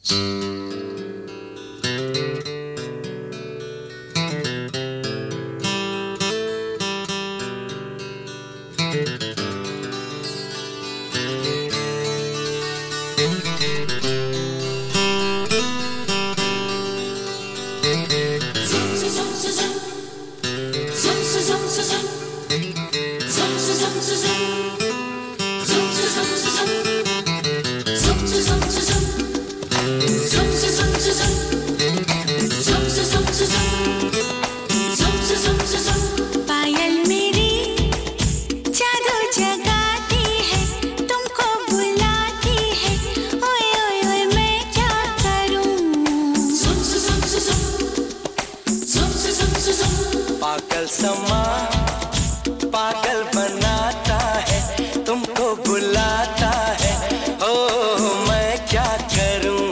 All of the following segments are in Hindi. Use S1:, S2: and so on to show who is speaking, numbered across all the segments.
S1: पागल समा पागल बनाता है, तुमको बुलाता है, ओ मैं क्या करूं।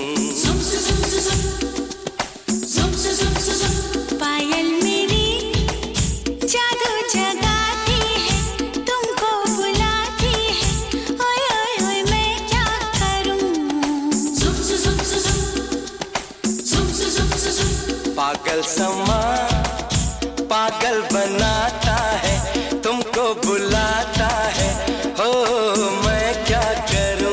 S2: पायल मेरी जादू जगाती है, तुमको बुलाती है, ओए ओए ओए मैं क्या करूं।
S1: पागल समा पागल बनाता है, तुमको बुलाता है, हो मैं क्या करूं।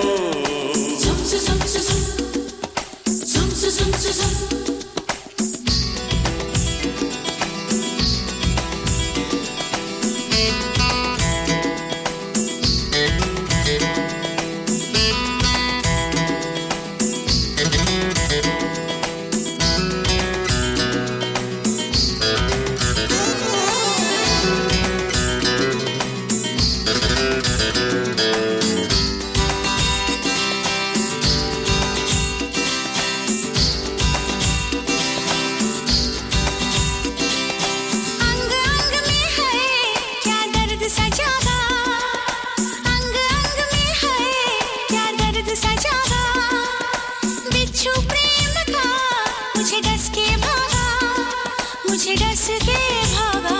S2: मुझे डस के भागा,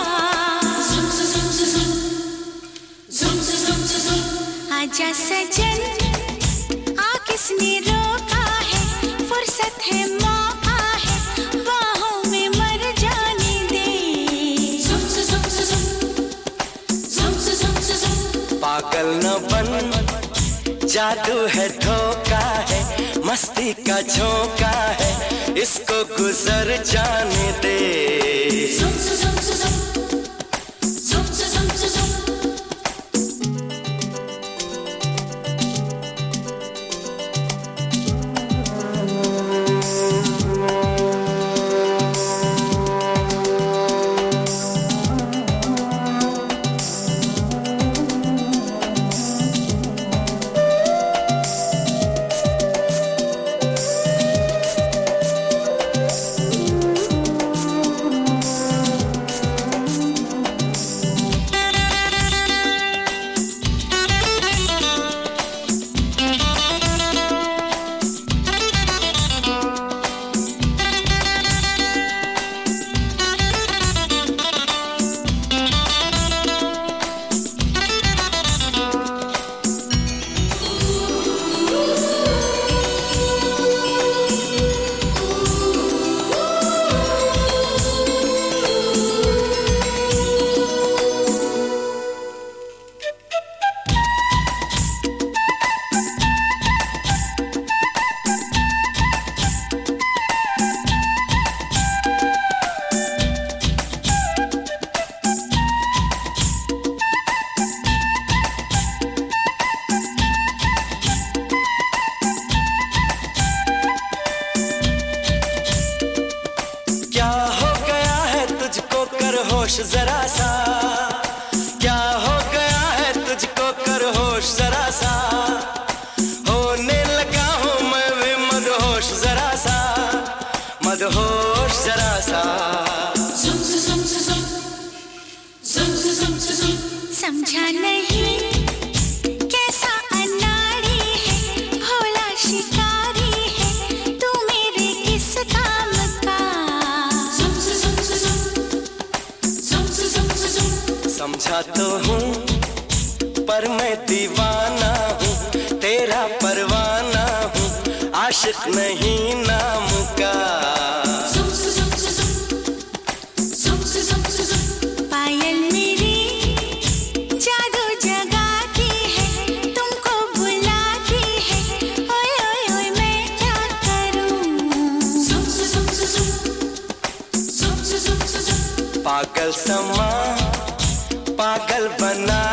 S2: आजा सजन आ किसने रोका है, फुर्सत है मौका है, बाहों में मर जाने दे।
S1: पागल न बन जादू है धोखा है, मस्ती का झोंका है, इसको गुजर जाने दे। होश जरा सा, क्या हो गया है तुझको कर होश जरा सा, होने लगा हूँ मैं भी मदहोश जरा सा, मदहोश जरा सा।
S2: समझा नहीं कैसा अनाड़ी है, भोला शिकारी है, तू मेरे किस काम का।
S1: समझा तो हूँ पर मैं दीवाना हूँ, तेरा परवाना हूँ, आशिक आशिक नहीं नाम का।
S2: पायल मेरी जादू जगाती है, तुमको बुलाती है, ओए ओए ओए मैं क्या करूं।
S1: पागल समा पागल बना